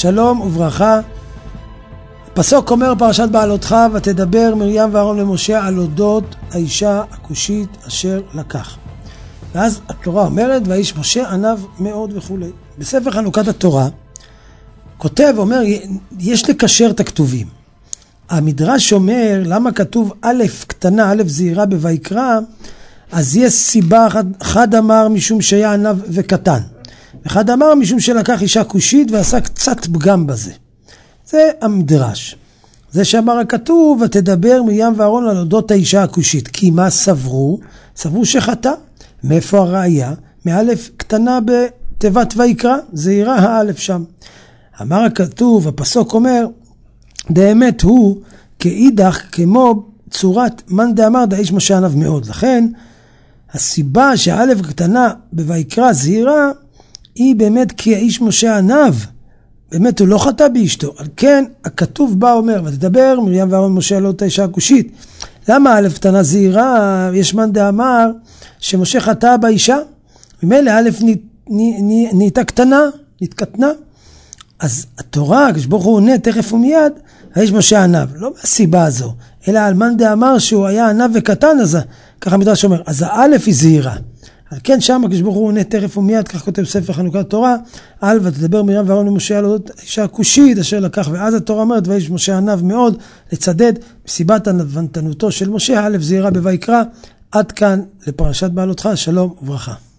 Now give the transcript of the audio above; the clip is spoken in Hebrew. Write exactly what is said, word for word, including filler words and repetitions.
שלום וברכה. הפסוק אומר פרשת בעלותך, ותדבר מרים ואהרון למשה על אודות האישה הכושית אשר לקח. ואז התורה אומרת, והאיש משה עניו מאוד וכו'. בספר חנוכת התורה כותב, אומר, יש לקשר את הכתובים. המדרש אומר, למה כתוב א' קטנה, א' זעירה בויקרא, אז יש סיבה, אחד, אחד אמר משום שהיה עניו וקטן. אחד אמר משום שלקח אישה כושית ועשה קצת פגם בזה. זה המדרש. זה שאמר הכתוב, ותדבר מרים ואהרון על אודות האישה הכושית. כי מה סברו? סברו שחטא. מאיפה הראיה? מאלף קטנה בתיבת ויקרא, זעירה האלף שם. אמר הכתוב, הפסוק אומר, באמת הוא כאידך כמו צורת מאן דאמר דאיש משה עניו מאוד. לכן הסיבה שהאלף קטנה בויקרא זעירה היא באמת כי האיש משה עניו. באמת הוא לא חטא באשתו. על כן הכתוב בא אומר, ותדבר מרים ואהרון משה על אותה אישה הכושית. למה א' קטנה זעירה? יש מאן דאמר שמשה חטא באישה. ממילא א' נהייתה קטנה, נתקטנה. אז התורה, כשברוך הוא עונה תכף ומיד, האיש משה עניו. לא מהסיבה הזו, אלא על מאן דאמר שהוא היה עניו וקטן, אז ככה המדרש אומר, אז האלף היא זעירה. על כן שם כשברוך הוא עונה תכף ומיד, כך כותב ספר חנוכת התורה, על ותדבר מרים ואהרון למשה על אודות האישה הכושית אשר לקח, ואז התורה אומרת, והאיש משה עניו מאוד, לצדד מסיבת ענוותנותו של משה, האלף זעירה בויקרא. עד כאן לפרשת בעלותך, שלום וברכה.